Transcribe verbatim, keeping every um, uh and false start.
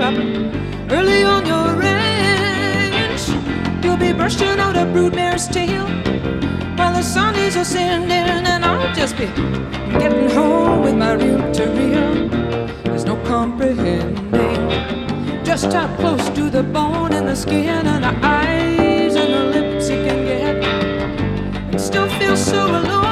top. Early on your range, you'll be brushing out a broodmare's tail while the sun is ascending, and I'll just be getting home with my reel-to-reel. There's no comprehending just how close to the bone and the skin and the eyes and the lips you can get, and still feel so alone.